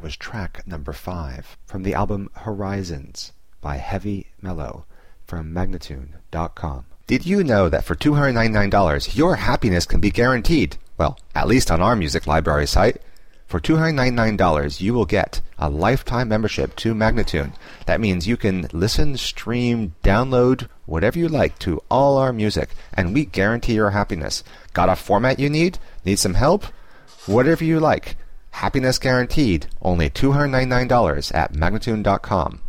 was track number 5 from the album Horizons by Heavy Mellow from Magnatune.com. Did you know that for $299 your happiness can be guaranteed? Well, at least on our music library site. For $299 you will get a lifetime membership to Magnatune. That means you can listen, stream, download, whatever you like to all our music, and we guarantee your happiness. Got a format you need? Need some help? Whatever you like. Happiness guaranteed. Only $299 at Magnatune.com.